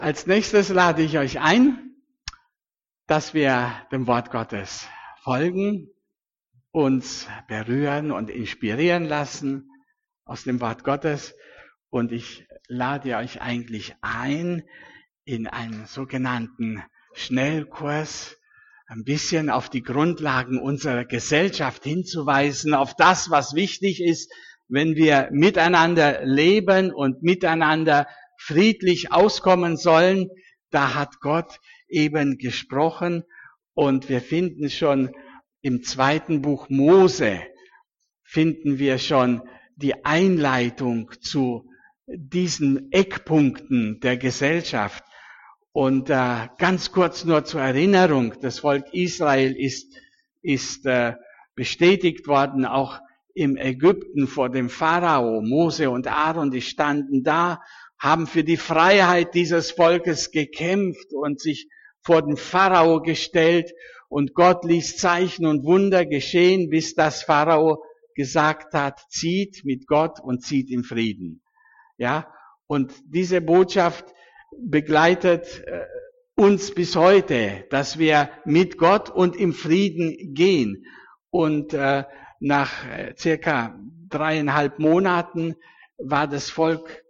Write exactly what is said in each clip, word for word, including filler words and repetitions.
Als nächstes lade ich euch ein, dass wir dem Wort Gottes folgen, uns berühren und inspirieren lassen aus dem Wort Gottes. Und ich lade euch eigentlich ein, in einen sogenannten Schnellkurs ein bisschen auf die Grundlagen unserer Gesellschaft hinzuweisen, auf das, was wichtig ist, wenn wir miteinander leben und miteinander friedlich auskommen sollen. Da hat Gott eben gesprochen und wir finden schon im zweiten Buch Mose, finden wir schon die Einleitung zu diesen Eckpunkten der Gesellschaft. Und äh, ganz kurz nur zur Erinnerung, das Volk Israel ist, ist äh, bestätigt worden, auch im Ägypten vor dem Pharao. Mose und Aaron, die standen da, haben für die Freiheit dieses Volkes gekämpft und sich vor den Pharao gestellt. Und Gott ließ Zeichen und Wunder geschehen, bis das Pharao gesagt hat, zieht mit Gott und zieht in Frieden. Ja, und diese Botschaft begleitet äh, uns bis heute, dass wir mit Gott und im Frieden gehen. Und äh, nach äh, circa dreieinhalb Monaten war das Volk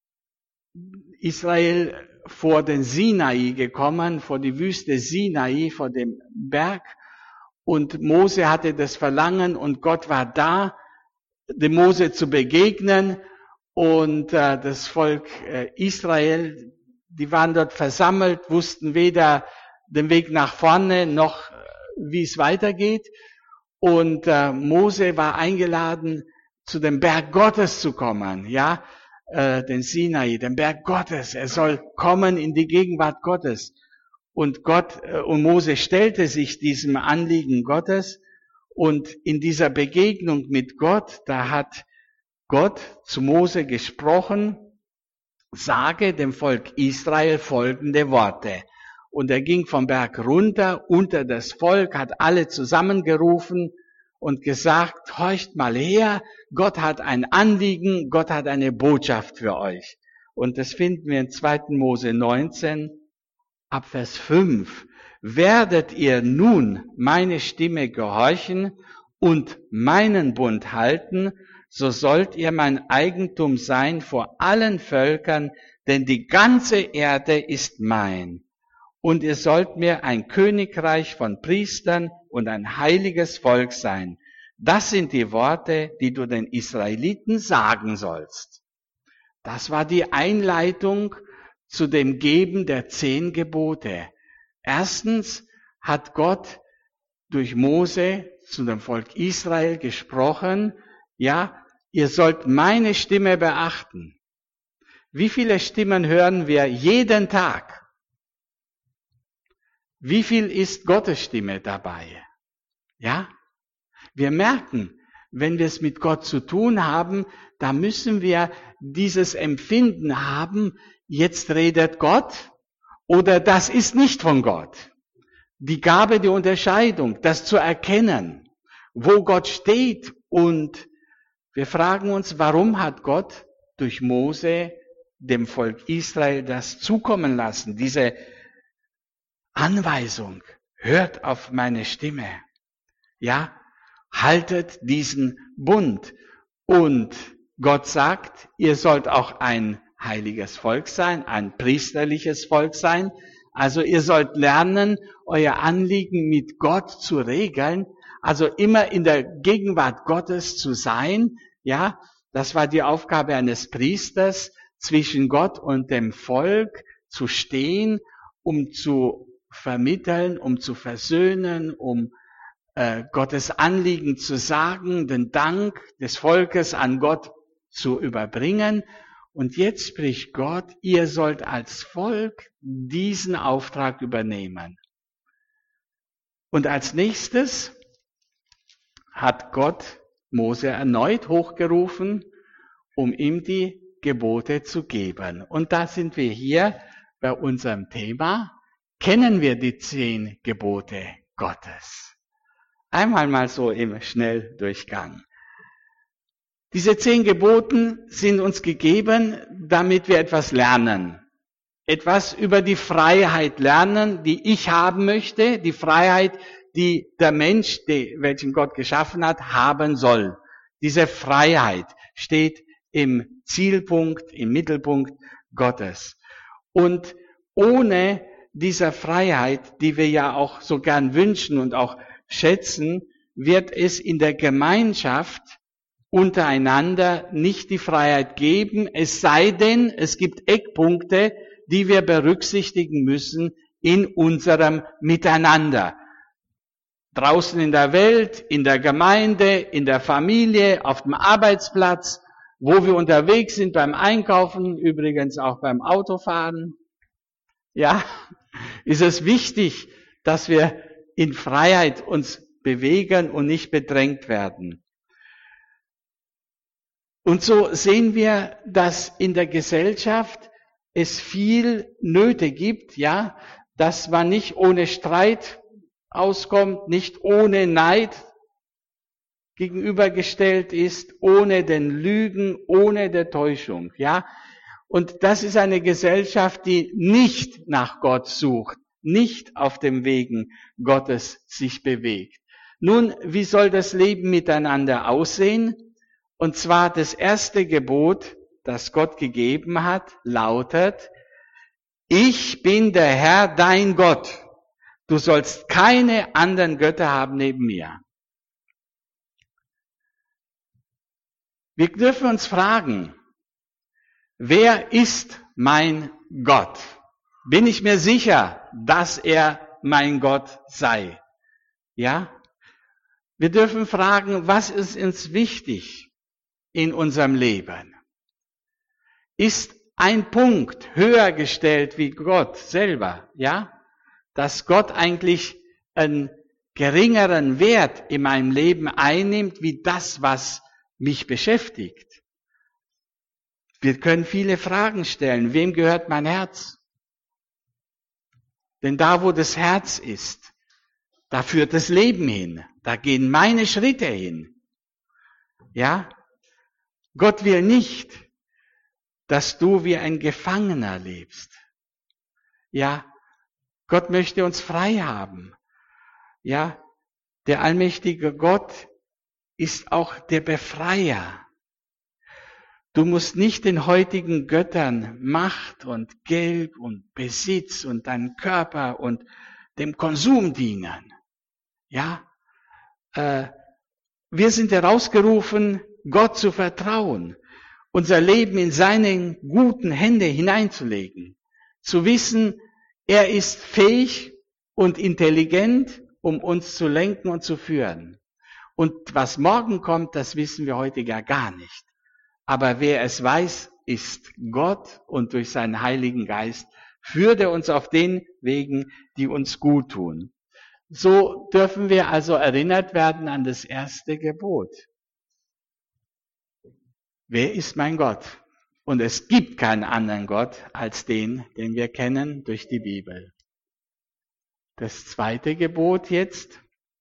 Israel vor den Sinai gekommen, vor die Wüste Sinai, vor dem Berg. Und Mose hatte das Verlangen und Gott war da, dem Mose zu begegnen. Und äh, das Volk äh, Israel, die waren dort versammelt, wussten weder den Weg nach vorne noch äh, wie es weitergeht. Und äh, Mose war eingeladen, zu dem Berg Gottes zu kommen, ja, äh, den Sinai, den Berg Gottes. Er soll kommen in die Gegenwart Gottes. Und Gott äh, und Mose stellte sich diesem Anliegen Gottes. Und in dieser Begegnung mit Gott, da hat Gott zu Mose gesprochen, sage dem Volk Israel folgende Worte. Und er ging vom Berg runter unter das Volk, hat alle zusammengerufen und gesagt, horcht mal her, Gott hat ein Anliegen, Gott hat eine Botschaft für euch. Und das finden wir in zweiten Mose neunzehn, ab Vers fünf. Werdet ihr nun meine Stimme gehorchen und meinen Bund halten, so sollt ihr mein Eigentum sein vor allen Völkern, denn die ganze Erde ist mein. Und ihr sollt mir ein Königreich von Priestern und ein heiliges Volk sein. Das sind die Worte, die du den Israeliten sagen sollst. Das war die Einleitung zu dem Geben der zehn Gebote. Erstens hat Gott durch Mose zu dem Volk Israel gesprochen, ja, ihr sollt meine Stimme beachten. Wie viele Stimmen hören wir jeden Tag? Wie viel ist Gottes Stimme dabei? Ja? Wir merken, wenn wir es mit Gott zu tun haben, da müssen wir dieses Empfinden haben, jetzt redet Gott oder das ist nicht von Gott. Die Gabe der Unterscheidung, das zu erkennen, wo Gott steht. Und wir fragen uns, warum hat Gott durch Mose dem Volk Israel das zukommen lassen, diese Anweisung, hört auf meine Stimme, ja, haltet diesen Bund. Und Gott sagt, ihr sollt auch ein heiliges Volk sein, ein priesterliches Volk sein. Also ihr sollt lernen, euer Anliegen mit Gott zu regeln, also immer in der Gegenwart Gottes zu sein. Ja, das war die Aufgabe eines Priesters, zwischen Gott und dem Volk zu stehen, um zu vermitteln, um zu versöhnen, um äh, Gottes Anliegen zu sagen, den Dank des Volkes an Gott zu überbringen. Und jetzt spricht Gott, ihr sollt als Volk diesen Auftrag übernehmen. Und als nächstes hat Gott Mose erneut hochgerufen, um ihm die Gebote zu geben. Und da sind wir hier bei unserem Thema. Kennen wir die zehn Gebote Gottes? Einmal mal so im Schnelldurchgang. Diese zehn Gebote sind uns gegeben, damit wir etwas lernen. etwas über die Freiheit lernen, die ich haben möchte, die Freiheit, die der Mensch, die, welchen Gott geschaffen hat, haben soll. Diese Freiheit steht im Zielpunkt, im Mittelpunkt Gottes. Und ohne dieser Freiheit, die wir ja auch so gern wünschen und auch schätzen, wird es in der Gemeinschaft untereinander nicht die Freiheit geben, es sei denn, es gibt Eckpunkte, die wir berücksichtigen müssen in unserem Miteinander. Draußen in der Welt, in der Gemeinde, in der Familie, auf dem Arbeitsplatz, wo wir unterwegs sind beim Einkaufen, übrigens auch beim Autofahren. Ja, ist es wichtig, dass wir in Freiheit uns bewegen und nicht bedrängt werden. Und so sehen wir, dass in der Gesellschaft es viel Nöte gibt, ja, dass man nicht ohne Streit auskommt, nicht ohne Neid gegenübergestellt ist, ohne den Lügen, ohne der Täuschung, ja. Und das ist eine Gesellschaft, die nicht nach Gott sucht, nicht auf dem Wegen Gottes sich bewegt. Nun, wie soll das Leben miteinander aussehen? Und zwar das erste Gebot, das Gott gegeben hat, lautet: Ich bin der Herr, dein Gott. Du sollst keine anderen Götter haben neben mir. Wir dürfen uns fragen, wer ist mein Gott? Bin ich mir sicher, dass er mein Gott sei? Ja? Wir dürfen fragen, was ist uns wichtig in unserem Leben? Ist ein Punkt höher gestellt wie Gott selber, ja? Dass Gott eigentlich einen geringeren Wert in meinem Leben einnimmt, wie das, was mich beschäftigt. Wir können viele Fragen stellen. Wem gehört mein Herz? Denn da, wo das Herz ist, da führt das Leben hin. Da gehen meine Schritte hin. Ja? Gott will nicht, dass du wie ein Gefangener lebst. Ja? Gott möchte uns frei haben. Ja? Der allmächtige Gott ist auch der Befreier. Du musst nicht den heutigen Göttern Macht und Geld und Besitz und deinen Körper und dem Konsum dienen. Ja, äh, wir sind herausgerufen, Gott zu vertrauen, unser Leben in seine guten Hände hineinzulegen, zu wissen, er ist fähig und intelligent, um uns zu lenken und zu führen. Und was morgen kommt, das wissen wir heute ja gar nicht. Aber wer es weiß, ist Gott, und durch seinen Heiligen Geist führt er uns auf den Wegen, die uns gut tun. So dürfen wir also erinnert werden an das erste Gebot. Wer ist mein Gott? Und es gibt keinen anderen Gott als den, den wir kennen durch die Bibel. Das zweite Gebot jetzt: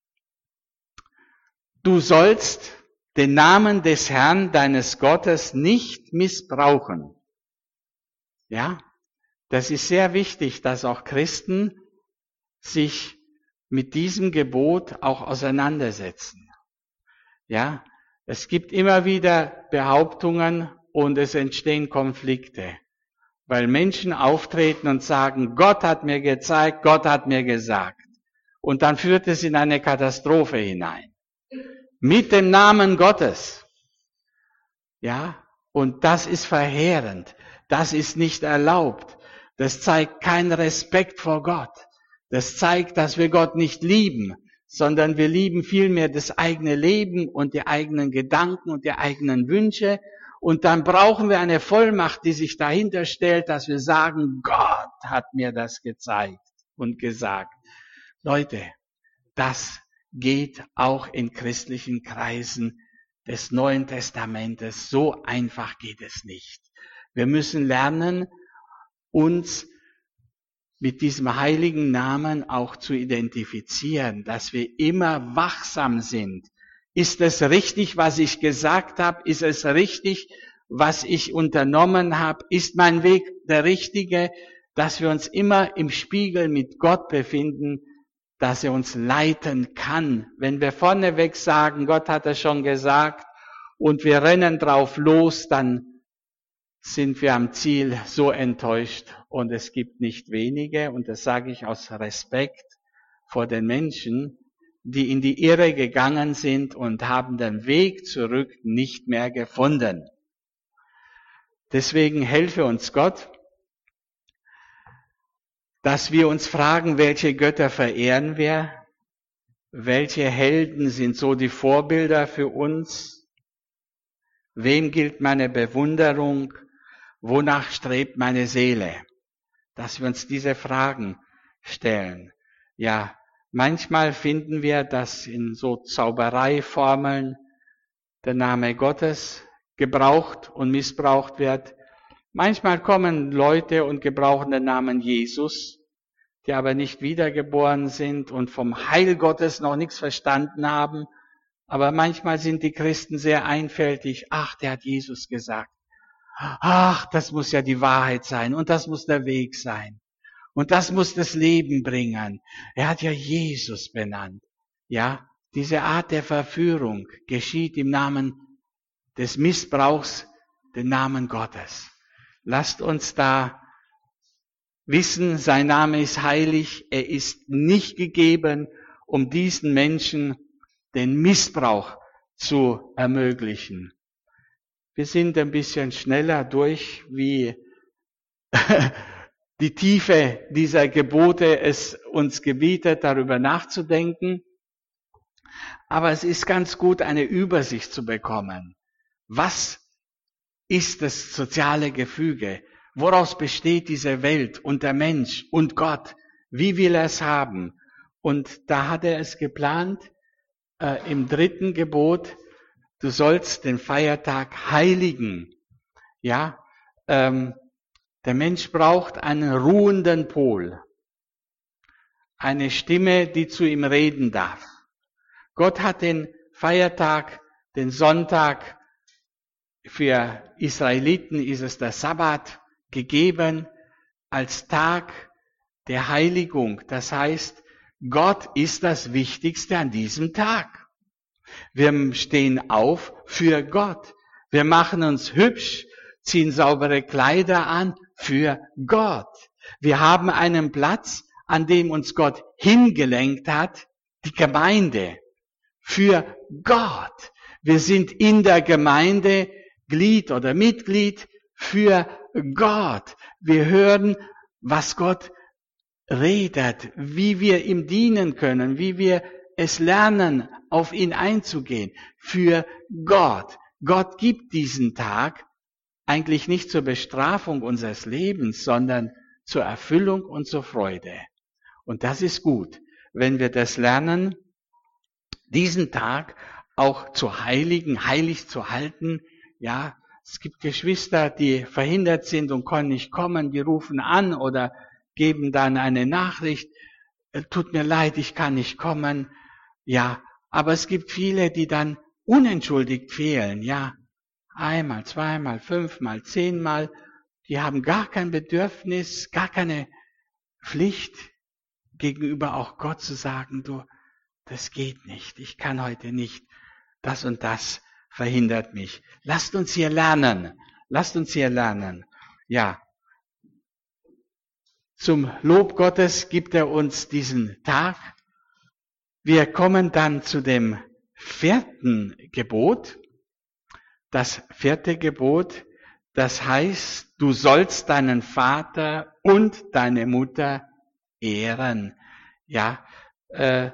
Du sollst den Namen des Herrn, deines Gottes, nicht missbrauchen. Ja, das ist sehr wichtig, dass auch Christen sich mit diesem Gebot auch auseinandersetzen. Ja, es gibt immer wieder Behauptungen und es entstehen Konflikte, weil Menschen auftreten und sagen, Gott hat mir gezeigt, Gott hat mir gesagt. Und dann führt es in eine Katastrophe hinein. Mit dem Namen Gottes. Ja, und das ist verheerend. Das ist nicht erlaubt. Das zeigt keinen Respekt vor Gott. Das zeigt, dass wir Gott nicht lieben, sondern wir lieben vielmehr das eigene Leben und die eigenen Gedanken und die eigenen Wünsche. Und dann brauchen wir eine Vollmacht, die sich dahinter stellt, dass wir sagen, Gott hat mir das gezeigt und gesagt. Leute, das geht auch in christlichen Kreisen des Neuen Testamentes. So einfach geht es nicht. Wir müssen lernen, uns mit diesem heiligen Namen auch zu identifizieren, dass wir immer wachsam sind. Ist es richtig, was ich gesagt habe? Ist es richtig, was ich unternommen habe? Ist mein Weg der richtige? dass wir uns immer im Spiegel mit Gott befinden, dass er uns leiten kann. Wenn wir vorneweg sagen, Gott hat es schon gesagt und wir rennen drauf los, dann sind wir am Ziel so enttäuscht. Und es gibt nicht wenige, und das sage ich aus Respekt vor den Menschen, die in die Irre gegangen sind und haben den Weg zurück nicht mehr gefunden. Deswegen helfe uns Gott, dass wir uns fragen, welche Götter verehren wir, welche Helden sind so die Vorbilder für uns, wem gilt meine Bewunderung, wonach strebt meine Seele, dass wir uns diese Fragen stellen. Ja, manchmal finden wir, dass in so Zaubereiformeln der Name Gottes gebraucht und missbraucht wird. Manchmal kommen Leute und gebrauchen den Namen Jesus, die aber nicht wiedergeboren sind und vom Heil Gottes noch nichts verstanden haben. Aber manchmal sind die Christen sehr einfältig. Ach, der hat Jesus gesagt. Ach, das muss ja die Wahrheit sein und das muss der Weg sein. Und das muss das Leben bringen. Er hat ja Jesus benannt. Ja, diese Art der Verführung geschieht im Namen des Missbrauchs, den Namen Gottes. Lasst uns da wissen, sein Name ist heilig. Er ist nicht gegeben, um diesen Menschen den Missbrauch zu ermöglichen. Wir sind ein bisschen schneller durch, wie die Tiefe dieser Gebote es uns gebietet, darüber nachzudenken. Aber es ist ganz gut, eine Übersicht zu bekommen. Was ist das soziale Gefüge? Woraus besteht diese Welt und der Mensch und Gott? Wie will er es haben? Und da hat er es geplant, äh, im dritten Gebot, du sollst den Feiertag heiligen. Ja, ähm, der Mensch braucht einen ruhenden Pol. Eine Stimme, die zu ihm reden darf. Gott hat den Feiertag, den Sonntag, für Israeliten ist es der Sabbat, gegeben als Tag der Heiligung. Das heißt, Gott ist das Wichtigste an diesem Tag. Wir stehen auf für Gott. Wir machen uns hübsch, ziehen saubere Kleider an für Gott. Wir haben einen Platz, an dem uns Gott hingelenkt hat, die Gemeinde, für Gott. Wir sind in der Gemeinde Glied oder Mitglied für Gott. Wir hören, was Gott redet, wie wir ihm dienen können, wie wir es lernen, auf ihn einzugehen. Für Gott. Gott gibt diesen Tag eigentlich nicht zur Bestrafung unseres Lebens, sondern zur Erfüllung und zur Freude. Und das ist gut, wenn wir das lernen, diesen Tag auch zu heiligen, heilig zu halten. Ja, es gibt Geschwister, die verhindert sind und können nicht kommen, die rufen an oder geben dann eine Nachricht, tut mir leid, ich kann nicht kommen. Ja, aber es gibt viele, die dann unentschuldigt fehlen. Ja, einmal, zweimal, fünfmal, zehnmal. Die haben gar kein Bedürfnis, gar keine Pflicht gegenüber auch Gott zu sagen, du, das geht nicht, ich kann heute nicht, das und das verhindert mich. Lasst uns hier lernen, lasst uns hier lernen. Ja, zum Lob Gottes gibt er uns diesen Tag. Wir kommen dann zu dem vierten Gebot. Das vierte Gebot, das heißt, du sollst deinen Vater und deine Mutter ehren. Ja, äh,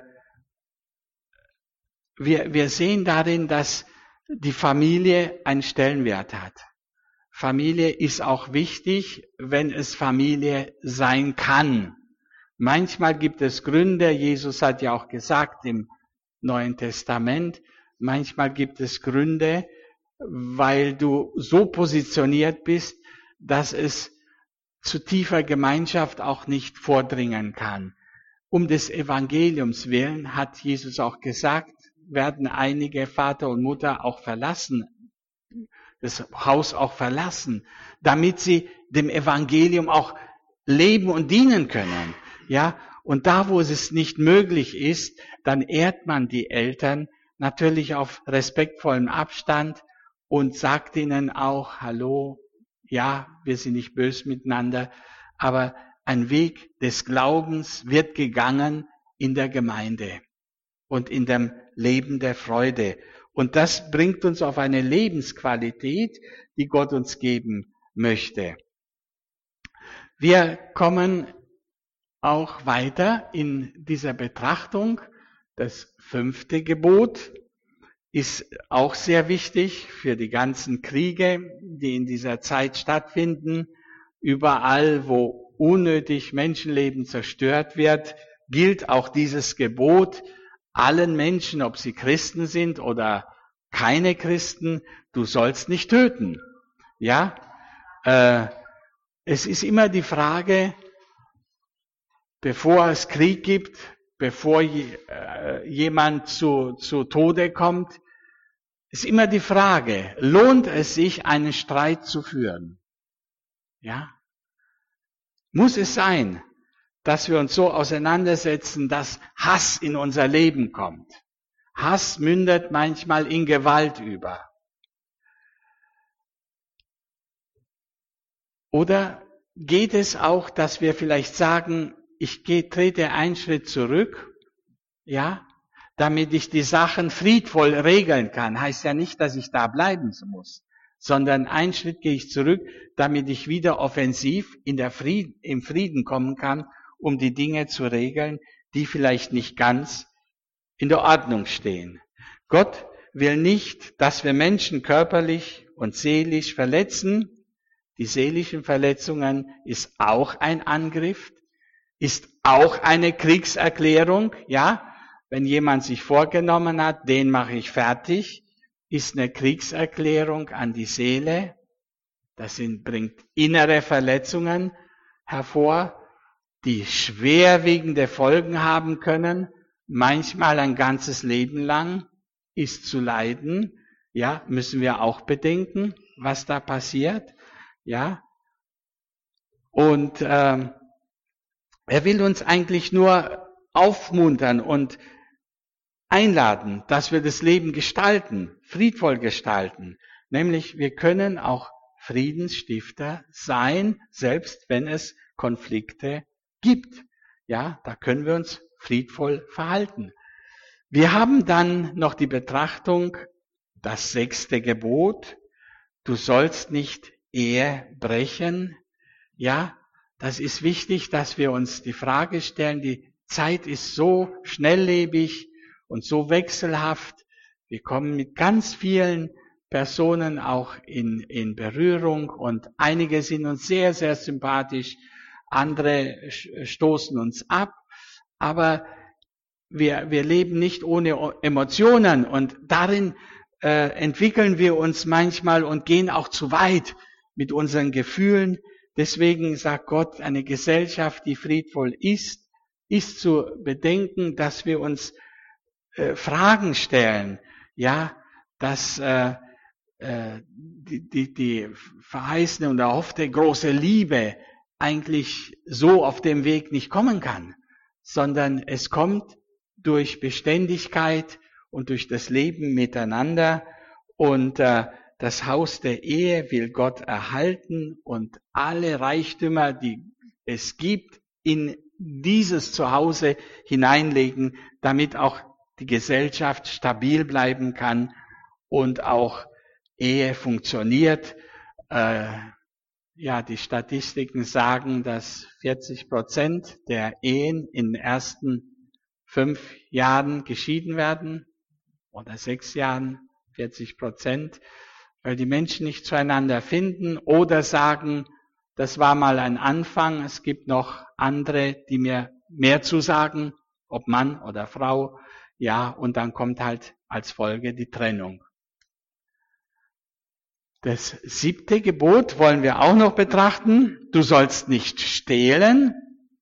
wir, wir sehen darin, dass die Familie einen Stellenwert hat. Familie ist auch wichtig, wenn es Familie sein kann. Manchmal gibt es Gründe, Jesus hat ja auch gesagt im Neuen Testament, manchmal gibt es Gründe, weil du so positioniert bist, dass es zu tiefer Gemeinschaft auch nicht vordringen kann. Um des Evangeliums willen hat Jesus auch gesagt, werden einige Vater und Mutter auch verlassen, das Haus auch verlassen, damit sie dem Evangelium auch leben und dienen können. Ja, und da, wo es nicht möglich ist, dann ehrt man die Eltern natürlich auf respektvollen Abstand und sagt ihnen auch, hallo, ja, wir sind nicht böse miteinander, aber ein Weg des Glaubens wird gegangen in der Gemeinde und in dem Leben der Freude. Und das bringt uns auf eine Lebensqualität, die Gott uns geben möchte. Wir kommen auch weiter in dieser Betrachtung. Das fünfte Gebot ist auch sehr wichtig für die ganzen Kriege, die in dieser Zeit stattfinden. Überall, wo unnötig Menschenleben zerstört wird, gilt auch dieses Gebot allen Menschen, ob sie Christen sind oder keine Christen, du sollst nicht töten. Ja, äh, es ist immer die Frage, bevor es Krieg gibt, bevor je, äh, jemand zu, zu Tode kommt, ist immer die Frage, lohnt es sich, einen Streit zu führen? Ja? Muss es sein, dass wir uns so auseinandersetzen, dass Hass in unser Leben kommt? Hass mündet manchmal in Gewalt über. Oder geht es auch, dass wir vielleicht sagen, ich gehe, trete einen Schritt zurück, ja, damit ich die Sachen friedvoll regeln kann. Heißt ja nicht, dass ich da bleiben muss, sondern einen Schritt gehe ich zurück, damit ich wieder offensiv in der Frieden, im Frieden kommen kann, um die Dinge zu regeln, die vielleicht nicht ganz in der Ordnung stehen. Gott will nicht, dass wir Menschen körperlich und seelisch verletzen. Die seelischen Verletzungen ist auch ein Angriff, ist auch eine Kriegserklärung, ja. Wenn jemand sich vorgenommen hat, den mache ich fertig, ist eine Kriegserklärung an die Seele. Das sind, bringt innere Verletzungen hervor, die schwerwiegende Folgen haben können. Manchmal ein ganzes Leben lang ist zu leiden. Ja, müssen wir auch bedenken, was da passiert. Ja. Und ähm, er will uns eigentlich nur aufmuntern und einladen, dass wir das Leben gestalten, friedvoll gestalten. Nämlich, wir können auch Friedensstifter sein, selbst wenn es Konflikte gibt. Ja, da können wir uns friedvoll verhalten. Wir haben dann noch die Betrachtung, das sechste Gebot, du sollst nicht Ehe brechen. Ja, das ist wichtig, dass wir uns die Frage stellen, die Zeit ist so schnelllebig und so wechselhaft. Wir kommen mit ganz vielen Personen auch in, in Berührung und einige sind uns sehr, sehr sympathisch, andere stoßen uns ab, aber wir, wir leben nicht ohne Emotionen und darin äh, entwickeln wir uns manchmal und gehen auch zu weit mit unseren Gefühlen. Deswegen sagt Gott, eine Gesellschaft, die friedvoll ist, ist zu bedenken, dass wir uns äh, Fragen stellen, ja, dass äh, äh, die, die, die verheißene und erhoffte große Liebe eigentlich so auf dem Weg nicht kommen kann, sondern es kommt durch Beständigkeit und durch das Leben miteinander und äh, das Haus der Ehe will Gott erhalten und alle Reichtümer, die es gibt, in dieses Zuhause hineinlegen, damit auch die Gesellschaft stabil bleiben kann und auch Ehe funktioniert. Äh, ja, die Statistiken sagen, dass vierzig Prozent der Ehen in den ersten fünf Jahren geschieden werden oder sechs Jahren, vierzig Prozent, weil die Menschen nicht zueinander finden oder sagen, das war mal ein Anfang, es gibt noch andere, die mir mehr zusagen, ob Mann oder Frau, ja, und dann kommt halt als Folge die Trennung. Das siebte Gebot wollen wir auch noch betrachten. Du sollst nicht stehlen.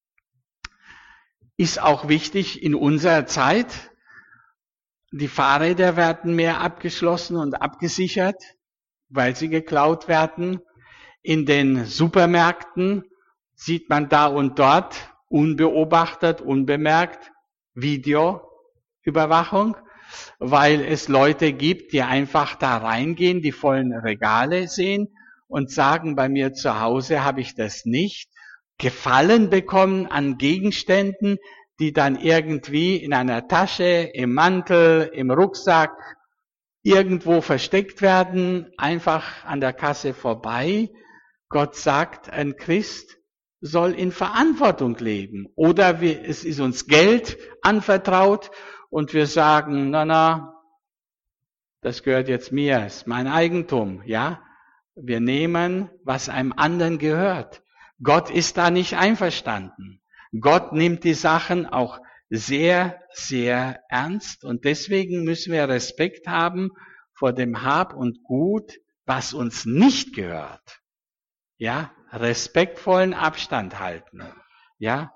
Ist auch wichtig in unserer Zeit. Die Fahrräder werden mehr abgeschlossen und abgesichert, weil sie geklaut werden. In den Supermärkten sieht man da und dort, unbeobachtet, unbemerkt, Videoüberwachung, weil es Leute gibt, die einfach da reingehen, die vollen Regale sehen und sagen, bei mir zu Hause habe ich das nicht, Gefallen bekommen an Gegenständen, die dann irgendwie in einer Tasche, im Mantel, im Rucksack irgendwo versteckt werden, einfach an der Kasse vorbei. Gott sagt, ein Christ soll in Verantwortung leben. Oder wir, es ist uns Geld anvertraut und wir sagen, na na, das gehört jetzt mir, ist mein Eigentum, ja. Wir nehmen, was einem anderen gehört. Gott ist da nicht einverstanden. Gott nimmt die Sachen auch sehr, sehr ernst und deswegen müssen wir Respekt haben vor dem Hab und Gut, was uns nicht gehört. Ja, respektvollen Abstand halten. Ja.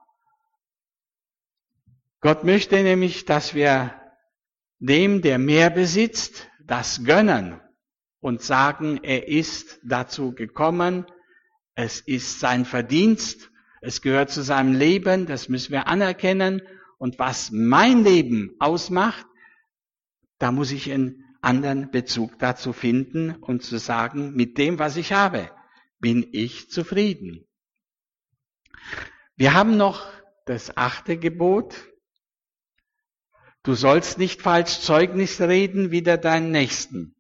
Gott möchte nämlich, dass wir dem, der mehr besitzt, das gönnen und sagen, er ist dazu gekommen, es ist sein Verdienst, es gehört zu seinem Leben, das müssen wir anerkennen. Und was mein Leben ausmacht, da muss ich einen anderen Bezug dazu finden und zu sagen, mit dem, was ich habe, bin ich zufrieden. Wir haben noch das achte Gebot. Du sollst nicht falsch Zeugnis reden wider deinen Nächsten.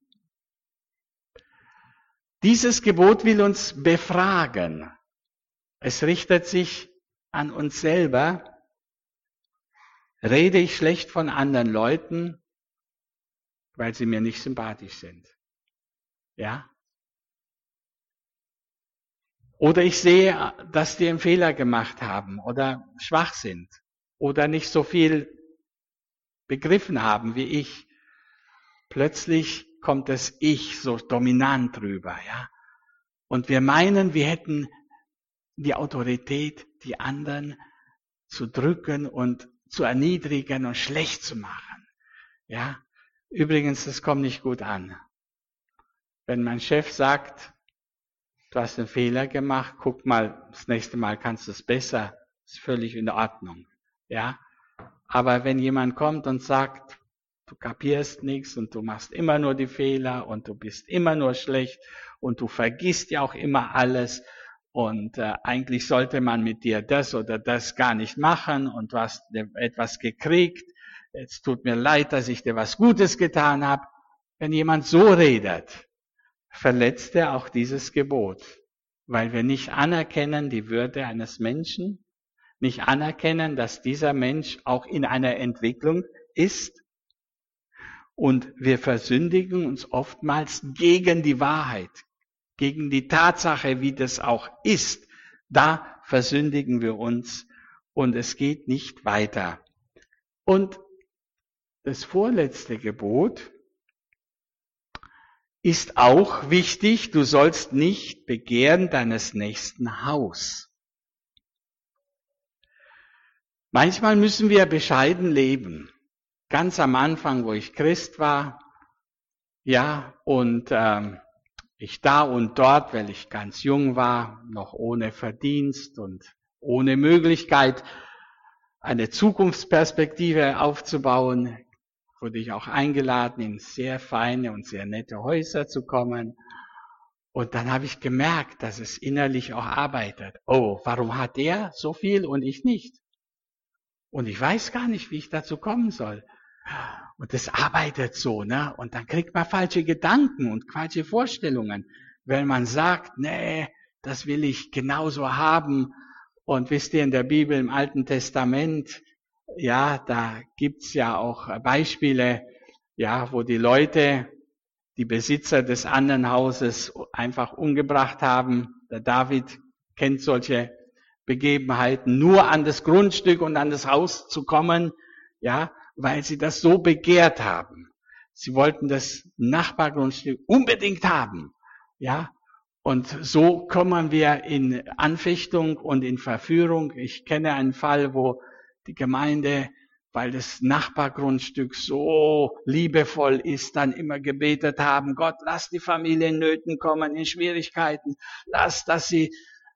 Dieses Gebot will uns befragen. Es richtet sich an uns selber. Rede ich schlecht von anderen Leuten, weil sie mir nicht sympathisch sind? Ja? Oder ich sehe, dass die einen Fehler gemacht haben oder schwach sind oder nicht so viel begriffen haben wie ich. Plötzlich kommt das Ich so dominant rüber, ja. Und wir meinen, wir hätten die Autorität, die anderen zu drücken und zu erniedrigen und schlecht zu machen, ja. Übrigens, das kommt nicht gut an. Wenn mein Chef sagt, du hast einen Fehler gemacht, guck mal, das nächste Mal kannst du es besser, ist völlig in Ordnung, ja. Aber wenn jemand kommt und sagt, du kapierst nichts und du machst immer nur die Fehler und du bist immer nur schlecht und du vergisst ja auch immer alles und äh, eigentlich sollte man mit dir das oder das gar nicht machen und du hast etwas gekriegt, jetzt tut mir leid, dass ich dir was Gutes getan habe. Wenn jemand so redet, verletzt er auch dieses Gebot, weil wir nicht anerkennen die Würde eines Menschen, nicht anerkennen, dass dieser Mensch auch in einer Entwicklung ist. Und wir versündigen uns oftmals gegen die Wahrheit, gegen die Tatsache, wie das auch ist. Da versündigen wir uns und es geht nicht weiter. Und das vorletzte Gebot ist auch wichtig. Du sollst nicht begehren deines nächsten Haus. Manchmal müssen wir bescheiden leben. Ganz am Anfang, wo ich Christ war, ja, und ähm, ich da und dort, weil ich ganz jung war, noch ohne Verdienst und ohne Möglichkeit, eine Zukunftsperspektive aufzubauen, wurde ich auch eingeladen, in sehr feine und sehr nette Häuser zu kommen. Und dann habe ich gemerkt, dass es innerlich auch arbeitet. Oh, warum hat der so viel und ich nicht? Und ich weiß gar nicht, wie ich dazu kommen soll. Und das arbeitet so, ne? Und dann kriegt man falsche Gedanken und falsche Vorstellungen, wenn man sagt, nee, das will ich genauso haben. Und wisst ihr, in der Bibel, im Alten Testament, ja, da gibt's ja auch Beispiele, ja, wo die Leute, die Besitzer des anderen Hauses einfach umgebracht haben. Der David kennt solche Begebenheiten, nur an das Grundstück und an das Haus zu kommen, ja, weil sie das so begehrt haben. Sie wollten das Nachbargrundstück unbedingt haben, ja. Und so kommen wir in Anfechtung und in Verführung. Ich kenne einen Fall, wo die Gemeinde, weil das Nachbargrundstück so liebevoll ist, dann immer gebetet haben, Gott, lass die Familie in Nöten kommen, in Schwierigkeiten, lass, dass sie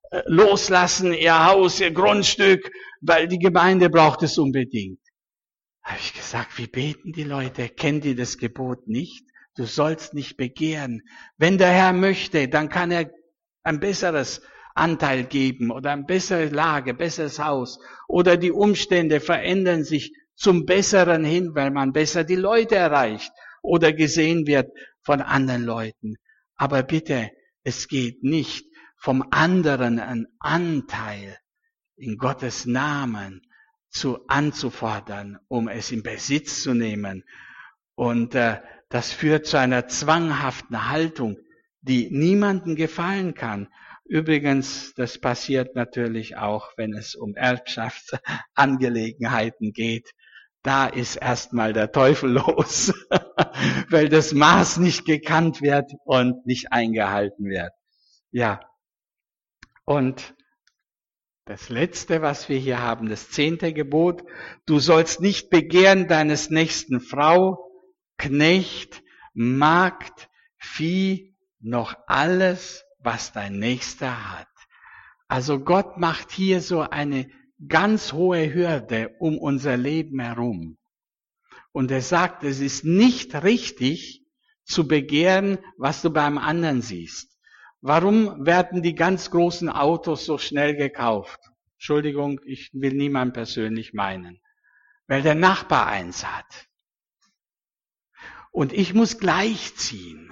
äh, loslassen, ihr Haus, ihr Grundstück, weil die Gemeinde braucht es unbedingt. Habe ich gesagt, wie beten die Leute? Kennen die das Gebot nicht? Du sollst nicht begehren. Wenn der Herr möchte, dann kann er ein besseres Anteil geben oder eine bessere Lage, besseres Haus. Oder die Umstände verändern sich zum Besseren hin, weil man besser die Leute erreicht oder gesehen wird von anderen Leuten. Aber bitte, es geht nicht vom anderen einen Anteil in Gottes Namen zu anzufordern, um es in Besitz zu nehmen. Und äh, das führt zu einer zwanghaften Haltung, die niemandem gefallen kann. Übrigens, das passiert natürlich auch, wenn es um Erbschaftsangelegenheiten geht. Da ist erstmal der Teufel los, weil das Maß nicht gekannt wird und nicht eingehalten wird. Ja, und das letzte, was wir hier haben, das zehnte Gebot, du sollst nicht begehren deines nächsten Frau, Knecht, Magd, Vieh, noch alles, was dein Nächster hat. Also Gott macht hier so eine ganz hohe Hürde um unser Leben herum. Und er sagt, es ist nicht richtig zu begehren, was du beim anderen siehst. Warum werden die ganz großen Autos so schnell gekauft? Entschuldigung, ich will niemand persönlich meinen. Weil der Nachbar eins hat. Und ich muss gleichziehen.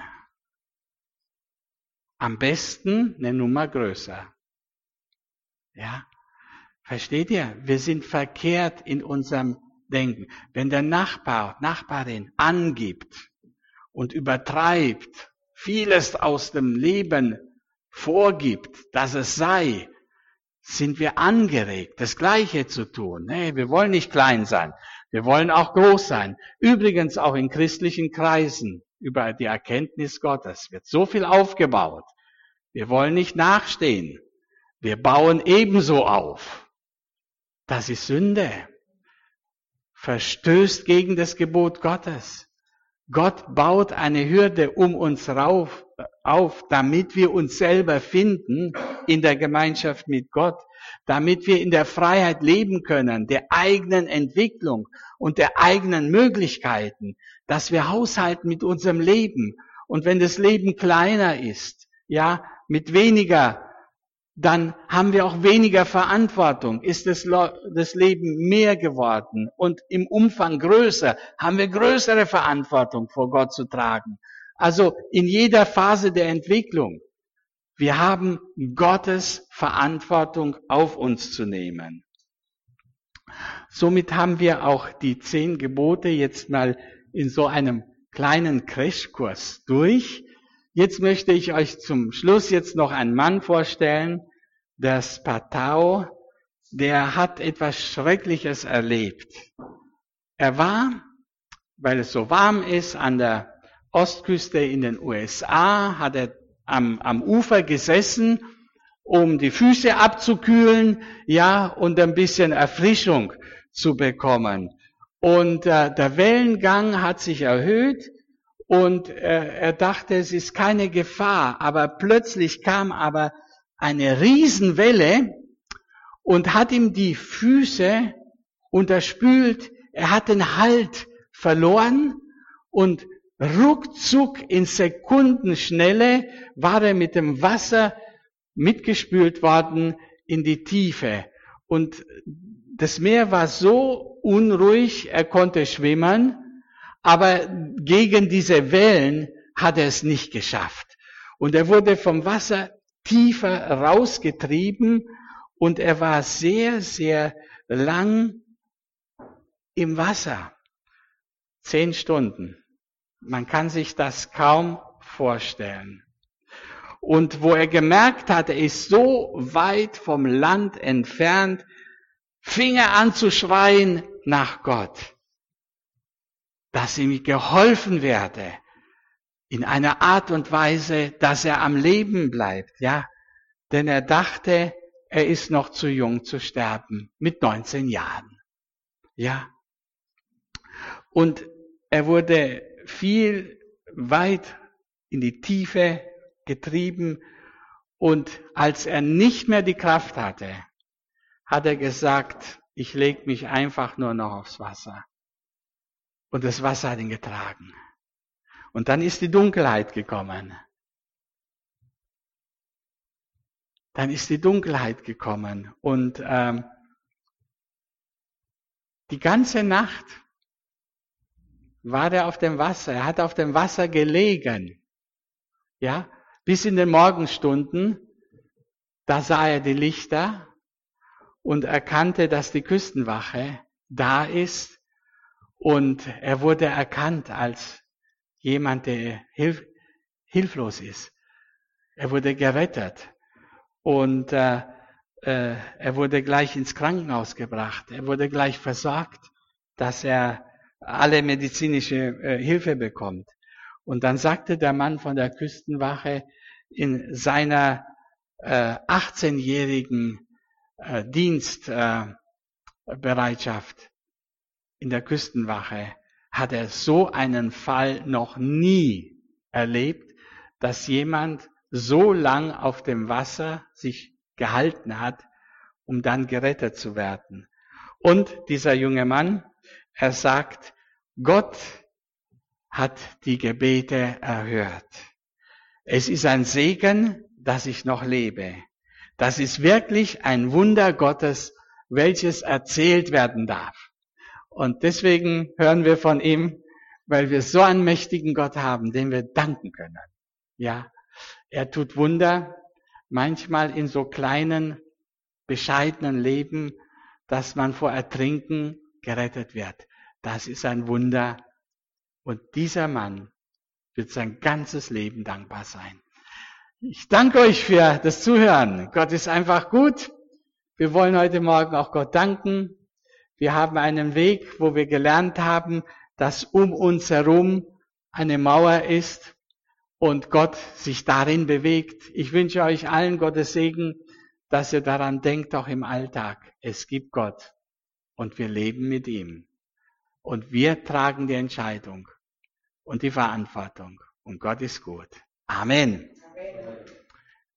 Am besten eine Nummer größer. Ja? Versteht ihr? Wir sind verkehrt in unserem Denken. Wenn der Nachbar, Nachbarin angibt und übertreibt, vieles aus dem Leben vorgibt, dass es sei, sind wir angeregt, das Gleiche zu tun. Nee, wir wollen nicht klein sein. Wir wollen auch groß sein. Übrigens auch in christlichen Kreisen über die Erkenntnis Gottes wird so viel aufgebaut. Wir wollen nicht nachstehen. Wir bauen ebenso auf. Das ist Sünde. Verstößt gegen das Gebot Gottes. Gott baut eine Hürde um uns rauf, auf, damit wir uns selber finden in der Gemeinschaft mit Gott, damit wir in der Freiheit leben können, der eigenen Entwicklung und der eigenen Möglichkeiten, dass wir haushalten mit unserem Leben. Und wenn das Leben kleiner ist, ja, mit weniger, dann haben wir auch weniger Verantwortung. Ist das, das Leben mehr geworden und im Umfang größer, haben wir größere Verantwortung vor Gott zu tragen. Also in jeder Phase der Entwicklung. Wir haben Gottes Verantwortung auf uns zu nehmen. Somit haben wir auch die zehn Gebote jetzt mal in so einem kleinen Crashkurs durch. Jetzt möchte ich euch zum Schluss jetzt noch einen Mann vorstellen, der Spatau, der hat etwas Schreckliches erlebt. Er war, weil es so warm ist, an der Ostküste in den U S A, hat er am, am Ufer gesessen, um die Füße abzukühlen, ja, und ein bisschen Erfrischung zu bekommen. Und äh, der Wellengang hat sich erhöht und äh, er dachte, es ist keine Gefahr, aber plötzlich kam aber eine Riesenwelle und hat ihm die Füße unterspült. Er hat den Halt verloren und ruckzuck in Sekundenschnelle war er mit dem Wasser mitgespült worden in die Tiefe. Und das Meer war so unruhig, er konnte schwimmen, aber gegen diese Wellen hat er es nicht geschafft. Und er wurde vom Wasser tiefer rausgetrieben und er war sehr, sehr lang im Wasser. Zehn Stunden. Man kann sich das kaum vorstellen. Und wo er gemerkt hat, er ist so weit vom Land entfernt, fing er an zu schreien nach Gott, dass ihm geholfen werde. In einer Art und Weise, dass er am Leben bleibt, ja. Denn er dachte, er ist noch zu jung zu sterben, mit neunzehn Jahren. Ja. Und er wurde viel weit in die Tiefe getrieben Und als er nicht mehr die Kraft hatte, hat er gesagt, ich lege mich einfach nur noch aufs Wasser. Und das Wasser hat ihn getragen. Und dann ist die Dunkelheit gekommen. Dann ist die Dunkelheit gekommen. Und ähm, die ganze Nacht war er auf dem Wasser. Er hat auf dem Wasser gelegen. Ja, bis in den Morgenstunden. Da sah er die Lichter und erkannte, dass die Küstenwache da ist. Und er wurde erkannt als jemand, der hilf- hilflos ist. Er wurde gerettet. Und äh, äh, er wurde gleich ins Krankenhaus gebracht. Er wurde gleich versorgt, dass er alle medizinische äh, Hilfe bekommt. Und dann sagte der Mann von der Küstenwache in seiner äh, achtzehnjährigen äh, Dienstbereitschaft äh, in der Küstenwache, hat er so einen Fall noch nie erlebt, dass jemand so lang auf dem Wasser sich gehalten hat, um dann gerettet zu werden. Und dieser junge Mann, er sagt, Gott hat die Gebete erhört. Es ist ein Segen, dass ich noch lebe. Das ist wirklich ein Wunder Gottes, welches erzählt werden darf. Und deswegen hören wir von ihm, weil wir so einen mächtigen Gott haben, dem wir danken können. Ja, er tut Wunder, manchmal in so kleinen, bescheidenen Leben, dass man vor Ertrinken gerettet wird. Das ist ein Wunder. Und dieser Mann wird sein ganzes Leben dankbar sein. Ich danke euch für das Zuhören. Gott ist einfach gut. Wir wollen heute Morgen auch Gott danken. Wir haben einen Weg, wo wir gelernt haben, dass um uns herum eine Mauer ist und Gott sich darin bewegt. Ich wünsche euch allen Gottes Segen, dass ihr daran denkt, auch im Alltag. Es gibt Gott und wir leben mit ihm. Und wir tragen die Entscheidung und die Verantwortung. Und Gott ist gut. Amen. Amen.